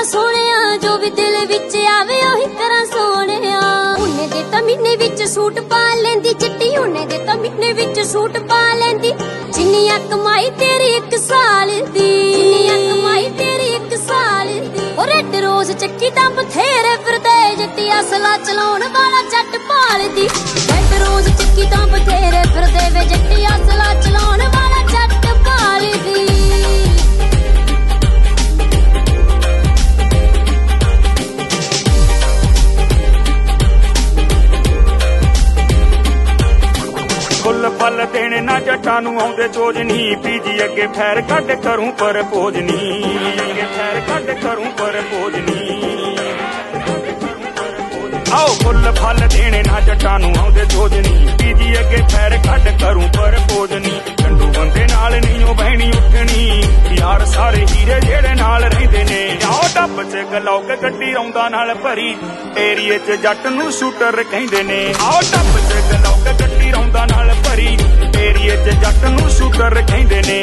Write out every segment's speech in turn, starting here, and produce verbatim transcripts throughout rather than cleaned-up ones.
सोहणिया जो भी दिल विच आवे ओही करा सोहणिया। उन्ने दे तां महीने विच सूट पा लैंदी चिट्टी, उन्ने दे तां महीने विच सूट पा लैंदी। जिन्नियां कमाई तेरी इक साल दी, जिन्नियां कमाई तेरी इक साल दी। ओ रेड रोज चक्की तां बथेरे फिरदे जट्टी, असला चलाउण वाला जट भालदी। रेड रोज चक्की तां बथेरे फिरदे वे जट्टी, असला चलाउण वाला जट भालदी। फुल फल देने ना जट्टां नूं आउंदे जोज नी, पीजी अगे फैर कढ करूं पर पोज नी, अगे फैर कढ करूं पर पोज नी। आओ फुल फल देने ना जट्टां नूं आउंदे जोज नी, पीजी अगे फैर कढ करूं पर पोज नी। चंडू बंदे नाल नहीं ओ बहनी उठनी, यार सारे हीरे जेड़े नाल रहिंदे ने। आओ डब च गलौक गड्डी रौंदा नाल भरी, एरिए च जट नूं शूटर कहिंदे ने। आओ डब च गलौक गड्डी रौंदा नाल भरी, एरिए च जट नूं शूटर कहिंदे ने।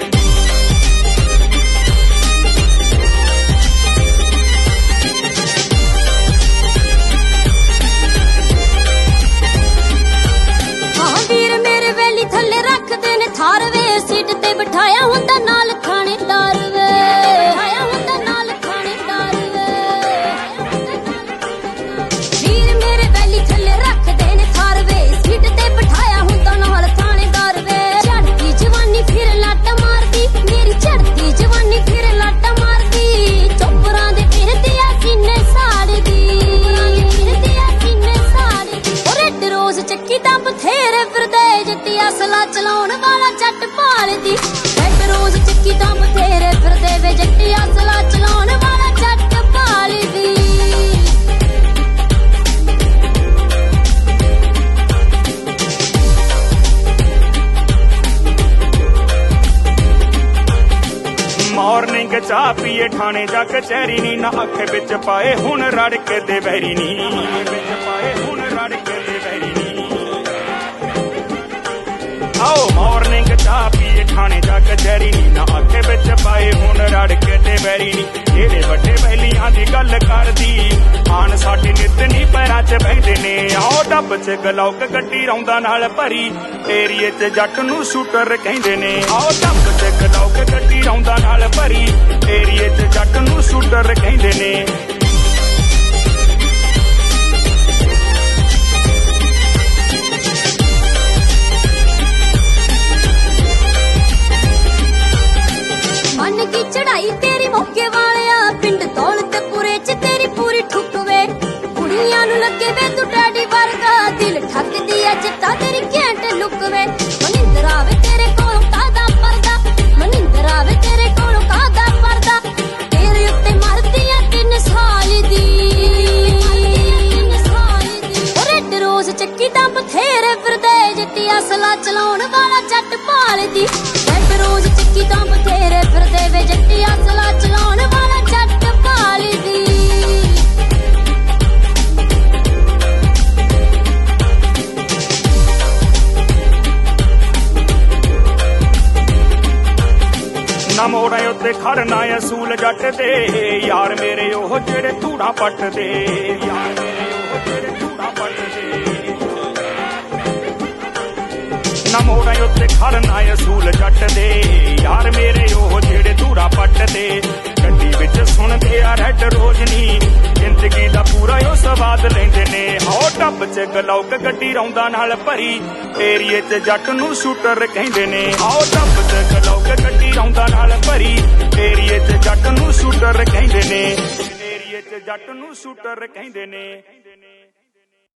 थार वे सीट ते बिठाया हुंदा नाल थानेदार वे, बिठाया हुंदा नाल थानेदार वे। वीर मेरे वैली थल्ले रख देने थार वे, सीट ते बिठाया हुंदा नाल थानेदार वे। चढ़ती जवानी फिर लाटा मारदी, मेरी चढ़ती जवानी फिर लाटा मारदी। चोपरां दे फिरदी आ सीने साड़दी, फिरदी आ सीने साड़दी। ओ रेड रोज चक्की तां बथेरे फिरदे जट्टी, असला चलाउण वाला जट भालदी। रेड रोज चक्की तां बथेरे फिरदे वे जट्टी, असला चलाउण वाला जट भालदी। मॉर्निंग चाह पीए ठाणे जा कचहरी नी, ना अख विच पाए हुण रड़के दे वैरी नी, विच पाए हुण रड़के दे वैरी नी। आओ मॉर्निंग चाह पीए ठाणे जा कचहरी नी, ना अख विच पाए हुण रड़के दे वैरी नी। जेड़े वड्डे वैलियां दी गल करदी, आन साडे नित नी पैरां च बहिंदे ने। आओ डब च गलौक गड्डी रौंदा नाल भरी, एरिए च जट नूं शूटर कहिंदे ने। आओ डब च गलौक गड्डी रौंदा नाल भरी, एरिए च जट नूं शूटर कहिंदे ने। मन की चढ़ाई तेरी मौके वालिया, पिंड दौलतपुरे च तेरी पूरी ठुक वे। कुड़ियां नूं लगे वे तू डैडी वर्गा, दिल ठकदी अ चिट्टा तेरी घैंट लुक वे। मनिंदर आवे तेरे कोलों कादा पर्दा, मनिंदर आवे तेरे कोलों कादा पर्दा। तेरे उत्ते मरदी आ तीन साल दी, ओ रेड रोज चक्की तां बथेरे फिरदे जट्टी, असला चलाउण वाला जट भालदी। रेड रोज चक्की तां बथेरे फिरदे वे जट्टी, असला चलाउण वाला जट भालदी। ना मोड़ां उत्ते खड़ना असूल जट दे, यार मेरे ओह जेड़े धूड़ां पटदे, यार मेरे ओह जेड़े धूड़ां पटदे। ना मोड़ां उत्ते खड़ना असूल जट दे, यार मेरे ओह जेड़े धूड़ां पटदे। गड्डी विच सुणदे आ रेड रोज नी, जिंदगी दा पूरा ओ स्वाद लैंदे ने। आओ डब च गलौक गड्डी रौंदा नाल भरी, एरिए च जट नूं शूटर कहिंदे ने। आओ डब च गलौक गड्डी रौंदा नाल भरी, एरिए च जट नूं शूटर कहिंदे ने, एरिए च जट नूं शूटर कहिंदे ने।